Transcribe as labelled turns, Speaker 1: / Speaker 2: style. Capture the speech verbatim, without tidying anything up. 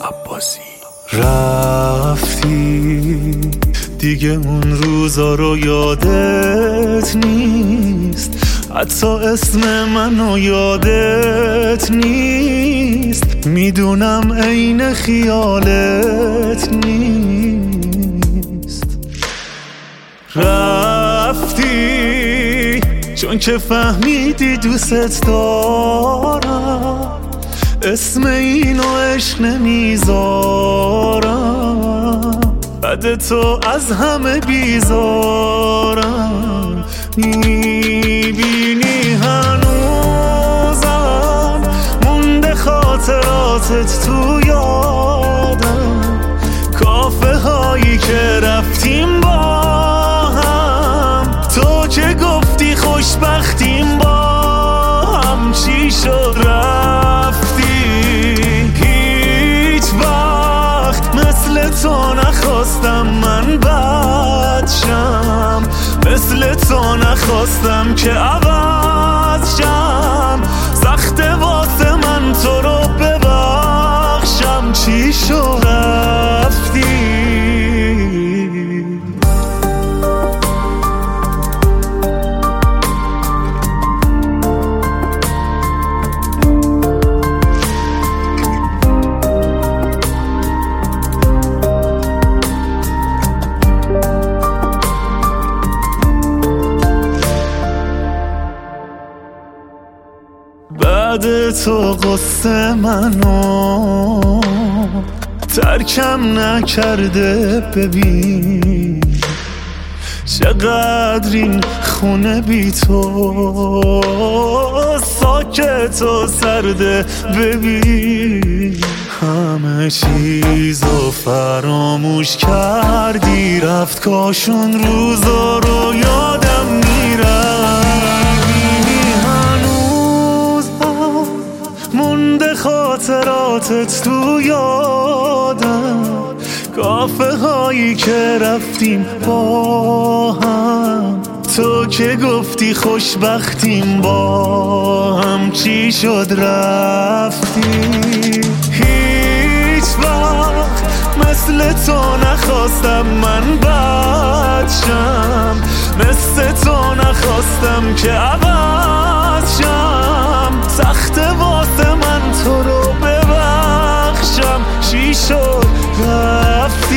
Speaker 1: عباسی. رفتی دیگه اون روزا رو یادت نیست، حتی اسم منو یادت نیست. میدونم عین خیالت نیست. رفتی چون که فهمیدی دوست دارم، اسم اینو عشق نمیذارم، بعد تو از همه بیزارم. میبینی هنوزم مونده خاطراتت تو یادم، کافه هایی که رفتیم با هم، تو که گفتی خوشبختیم با هم. چی شد رفتی؟ هیچ وقت مثل تو نخواستم من بد شم، مثل تو نخواستم که عوض شم. سخته واسه من تو رو ببخشم. چی شد رفتی؟ بعد تو قصه منو ترکم نکرده، ببین چقدر این خونه بی تو ساکت و سرده. ببین همه چیزو فراموش کردی، رفت کاشون روزا رو یادم میرم. مونده خاطراتت تو یادم، کافه هایی که رفتیم با هم، تو که گفتی خوشبختیم با هم. چی شد رفتی؟ هیچ وقت مثل تو نخواستم من بد شم، مثل تو نخواستم که عوض شم. سخته واسه من تو رو ببخشم. چی شد رفتی؟